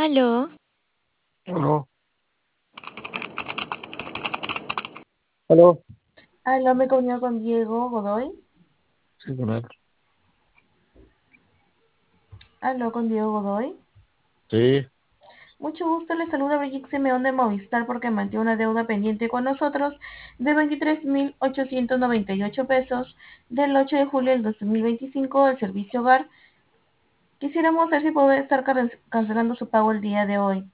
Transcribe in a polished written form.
Aló, Aló, aló. Aló, me comunico con Diego Godoy. Sí, con él. Aló, con Diego Godoy. Sí, Mucho gusto, le saluda Brigitte Simeón de Movistar porque mantiene una deuda pendiente con nosotros de 23.898 pesos del 8 de julio del 2025 del servicio hogar. Quisiéramos ver si puede estar cancelando su pago el día de hoy.